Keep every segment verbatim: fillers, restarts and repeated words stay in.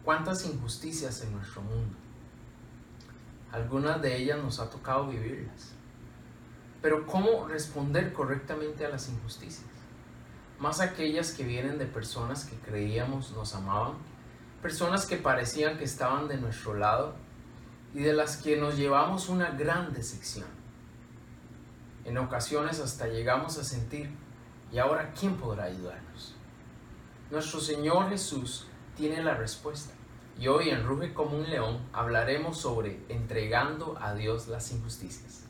¿Cuántas injusticias en nuestro mundo? Algunas de ellas nos ha tocado vivirlas. Pero ¿cómo responder correctamente a las injusticias? Más aquellas que vienen de personas que creíamos nos amaban, personas que parecían que estaban de nuestro lado y de las que nos llevamos una gran decepción. En ocasiones hasta llegamos a sentir, ¿y ahora quién podrá ayudarnos? Nuestro Señor Jesús tiene la respuesta. Y hoy en Ruge como un león hablaremos sobre entregando a Dios las injusticias.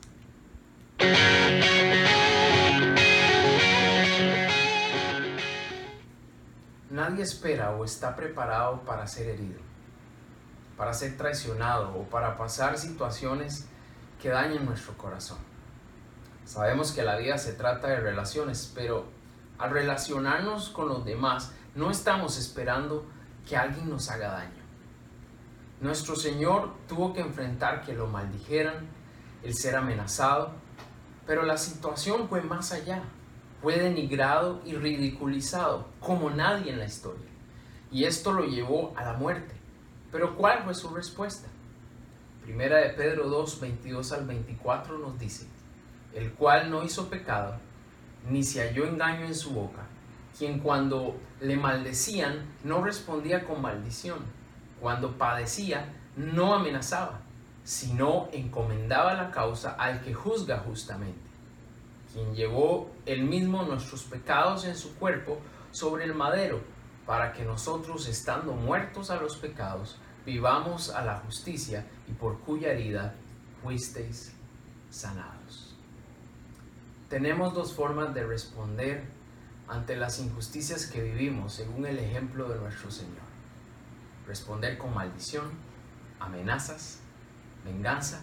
Nadie espera o está preparado para ser herido, para ser traicionado o para pasar situaciones que dañen nuestro corazón. Sabemos que la vida se trata de relaciones, pero al relacionarnos con los demás no estamos esperando que alguien nos haga daño. Nuestro Señor tuvo que enfrentar que lo maldijeran, el ser amenazado, pero la situación fue más allá. Fue denigrado y ridiculizado como nadie en la historia. Y esto lo llevó a la muerte. Pero ¿cuál fue su respuesta? Primera de Pedro dos, veintidós al veinticuatro nos dice: el cual no hizo pecado, ni se halló engaño en su boca, quien cuando le maldecían no respondía con maldición. Cuando padecía, no amenazaba, sino encomendaba la causa al que juzga justamente, quien llevó él mismo nuestros pecados en su cuerpo sobre el madero, para que nosotros, estando muertos a los pecados, vivamos a la justicia, y por cuya herida fuisteis sanados. Tenemos dos formas de responder ante las injusticias que vivimos, según el ejemplo de nuestro Señor. Responder con maldición, amenazas, venganza,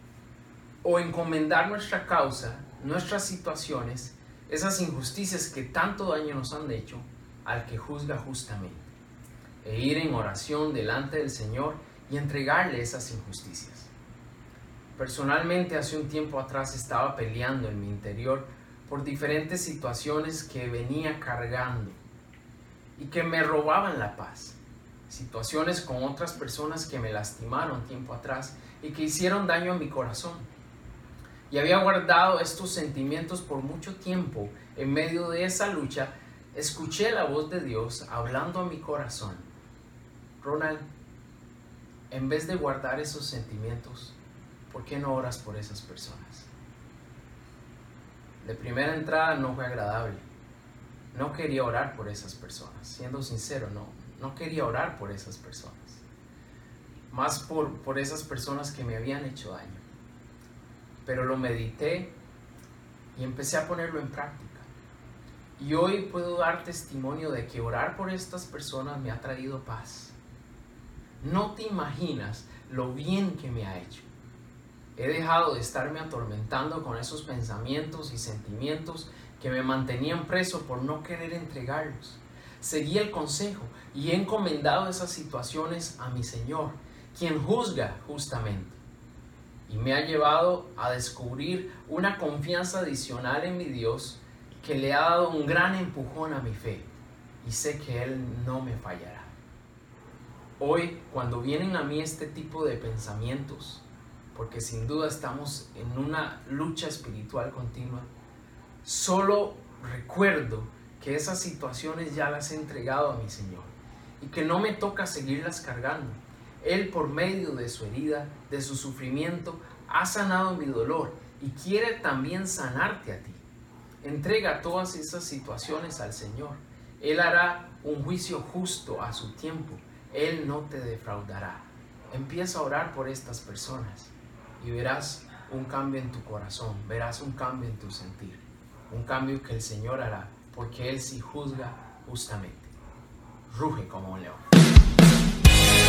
o encomendar nuestra causa, nuestras situaciones, esas injusticias que tanto daño nos han hecho, al que juzga justamente, e ir en oración delante del Señor y entregarle esas injusticias. Personalmente, hace un tiempo atrás estaba peleando en mi interior por diferentes situaciones que venía cargando y que me robaban la paz. Situaciones con otras personas que me lastimaron tiempo atrás y que hicieron daño a mi corazón. Y había guardado estos sentimientos por mucho tiempo. En medio de esa lucha, escuché la voz de Dios hablando a mi corazón: Ronald, en vez de guardar esos sentimientos, ¿por qué no oras por esas personas? De primera entrada no fue agradable. No quería orar por esas personas. Siendo sincero, no, no quería orar por esas personas. Más por, por esas personas que me habían hecho daño. Pero lo medité y empecé a ponerlo en práctica. Y hoy puedo dar testimonio de que orar por estas personas me ha traído paz. No te imaginas lo bien que me ha hecho. He dejado de estarme atormentando con esos pensamientos y sentimientos que me mantenían preso por no querer entregarlos. Seguí el consejo y he encomendado esas situaciones a mi Señor, quien juzga justamente. Y me ha llevado a descubrir una confianza adicional en mi Dios que le ha dado un gran empujón a mi fe. Y sé que Él no me fallará. Hoy, cuando vienen a mí este tipo de pensamientos, porque sin duda estamos en una lucha espiritual continua, solo recuerdo que esas situaciones ya las he entregado a mi Señor y que no me toca seguirlas cargando. Él, por medio de su herida, de su sufrimiento, ha sanado mi dolor y quiere también sanarte a ti. Entrega todas esas situaciones al Señor. Él hará un juicio justo a su tiempo. Él no te defraudará. Empieza a orar por estas personas y verás un cambio en tu corazón, verás un cambio en tu sentir, un cambio que el Señor hará, porque Él sí juzga justamente. Ruge como un león.